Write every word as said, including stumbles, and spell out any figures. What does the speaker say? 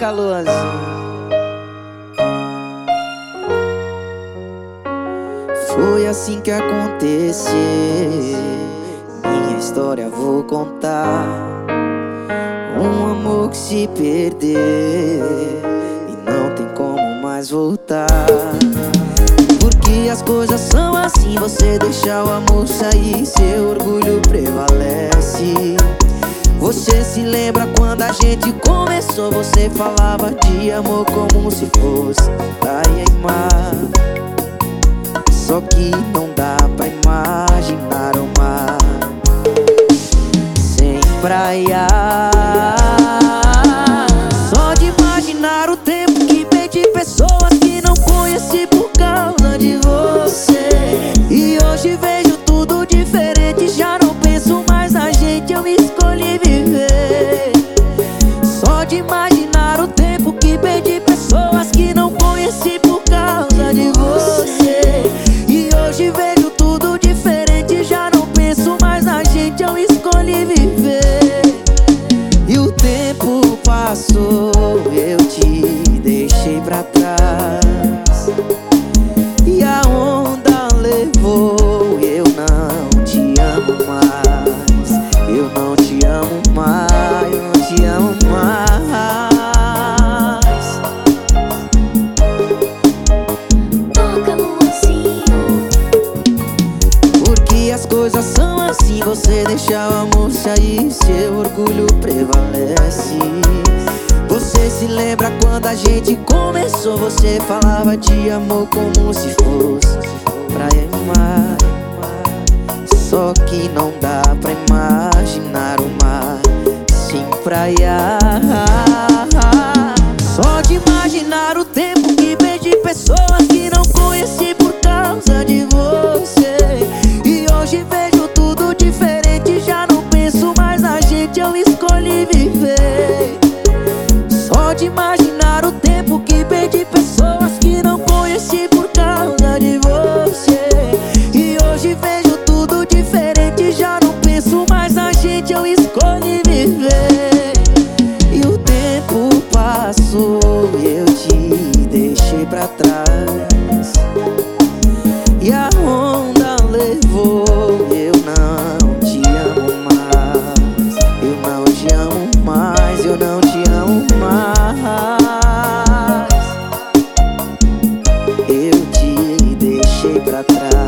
Toca, Luanzinho. Foi assim que aconteceu, minha história vou contar. Um amor que se perdeu e não tem como mais voltar. Porque as coisas são assim, você deixa o amor sair, seu orgulho prevalece. Você se lembra quando a gente começou, você falava de amor como se fosse praia e mar. Só que não dá pra imaginar o mar sem praia. Só de imaginar o tempo que perdi pessoas que não conheci por causa de você. E hoje vejo tudo diferente, já não penso mais na gente, eu me escolhi viver. Só de imaginar o tempo que perdi pessoas que não conheci por causa de você. Hoje vejo tudo diferente, já não penso mais na gente, eu escolhi viver. E o tempo passou, eu te deixei pra trás. E a onda levou, eu não te amo mais. Eu não te amo mais, eu não te amo mais. As coisas são assim, você deixa o amor sair, seu orgulho prevalece. Você se lembra quando a gente começou, você falava de amor como se fosse praia e mar. Só que não dá pra imaginar o mar sem praia. Só de imaginar o tempo que perdi pessoas que não conheci por causa de você. Hoje vejo tudo diferente, já não penso mais na gente, eu escolhi viver. Só de imaginar o tempo que perdi pessoas que não conheci por causa de você. E hoje vejo tudo diferente, já não penso mais na gente, eu escolhi viver. E o tempo passou, eu te deixei pra trás. E a onda levou, eu não te amo mais. Eu não te amo mais, eu não te amo mais. Eu te deixei pra trás.